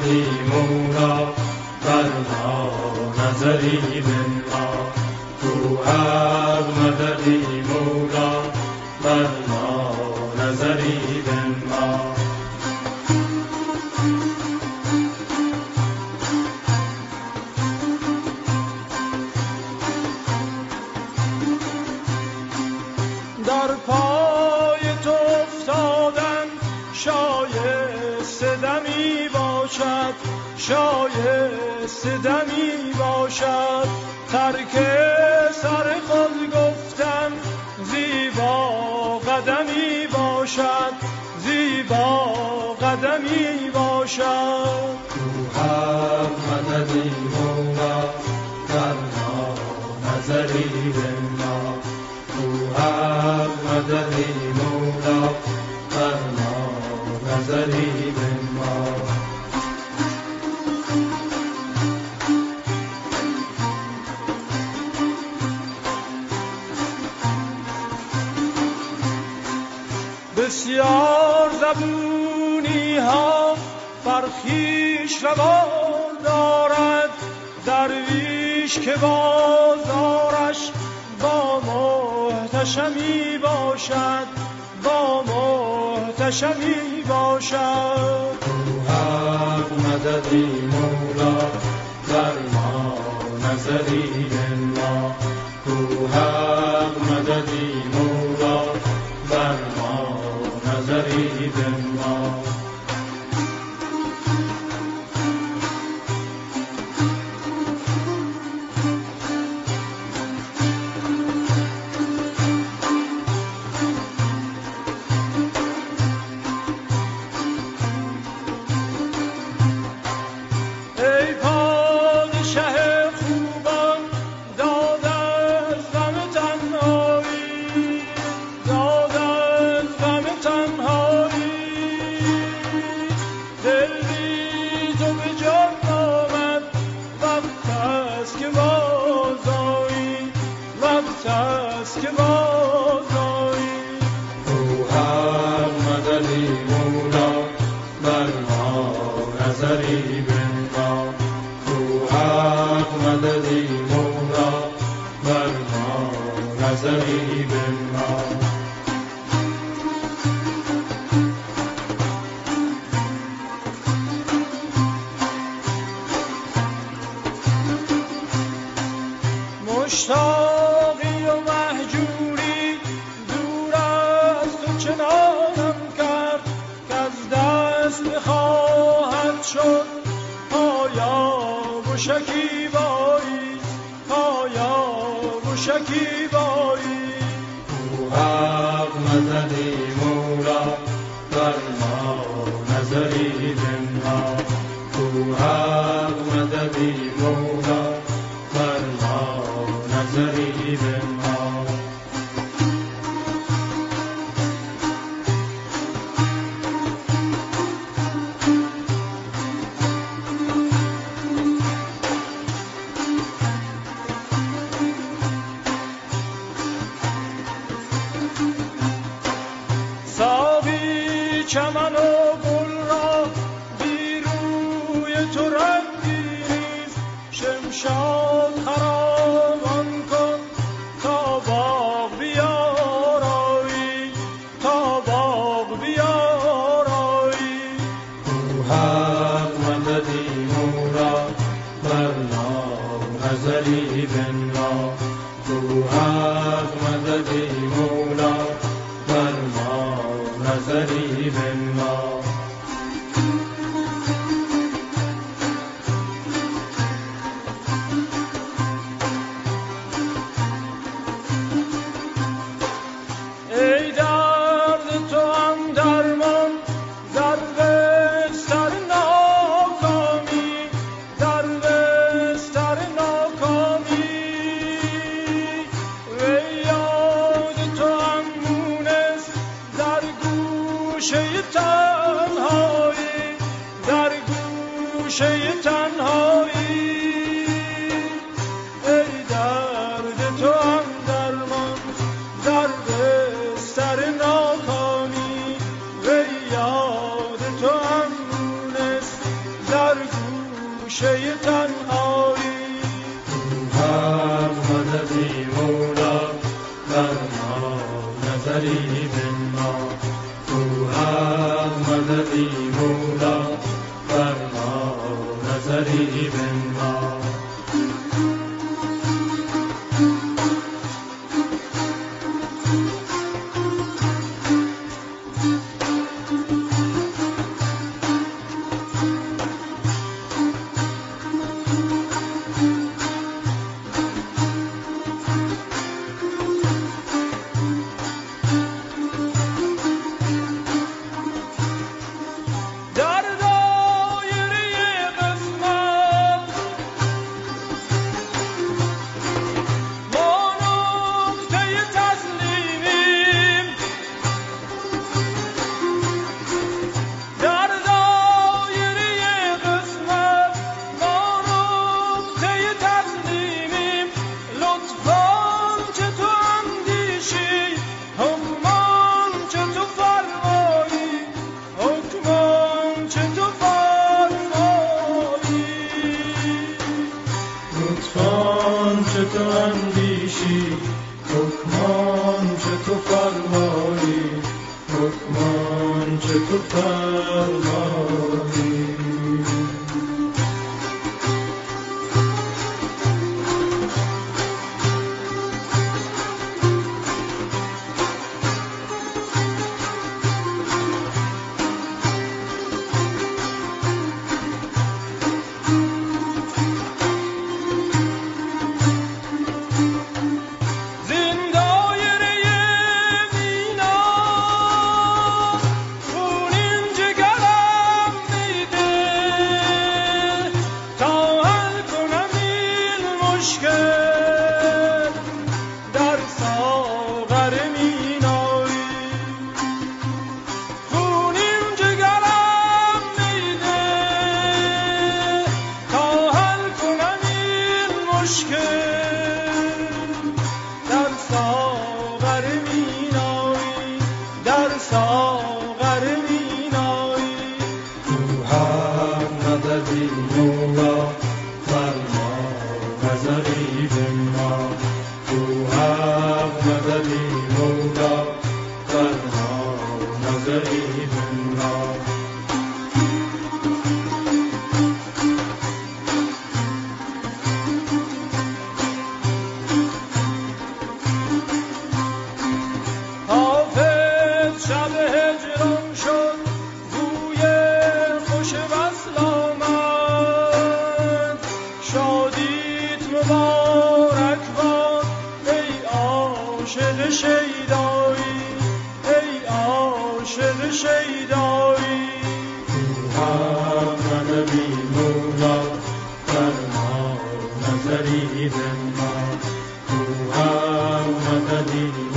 مددی مولا بر ما نظری بنما تو حق مددی مولا بر ما نظری بنما در پای تو افتادن شایسته دمی باشد شایسته دمی باشد ترک سر خود گفتن زیبا قدمی باشد زیبا قدمی باشد تو حق مددی مولا بر ما نظری بنما تو حق مددی مولا بر ما نظری بنما بسیار زبونی ها برخیش روا دارد درویش که بازارش با محتشمی باشد با محتشمی باشد تو حق مددی مولا بر ما نظری بنما تو حق مددی مولا بر ما نظری بنما ای پادشه خوبان داد از غم تنهایی داد از غم تنهایی دل بی تو به جان آمد وقت است که بازآیی وقت است که بازآیی تو حق مددی مولا بر ما نظری بنما تو حق مددی مولا بر ما نظری بنما مشتاقی و مهجوری دور از تو چنانم کرد که از دست بخواهد شد پایاب و شکیبایی پایاب و شکیبایی تو حق مددی مولا بر ما نظری بنما تو حق مددی مولا بر ما نظری بنما ساقی چمن و گل را بی روی تو رنگی نیست شمشاد خرامان کن تا باغ بیارایی تا باغ بیارایی تو حق مددی مولا بر ما نظری بنما تو حق مددی مولا بر ما نظری بنما ای درد تو هم درمان در بستر ناکامی در بستر ناکامی ای یاد تو هم مونس در گوشه تنهایی چه تو اندیشی، حکمان چه تو فرمایی، حکمان چه تو فرمایی. شیدایی مددی مولا فرما نظری بما مددی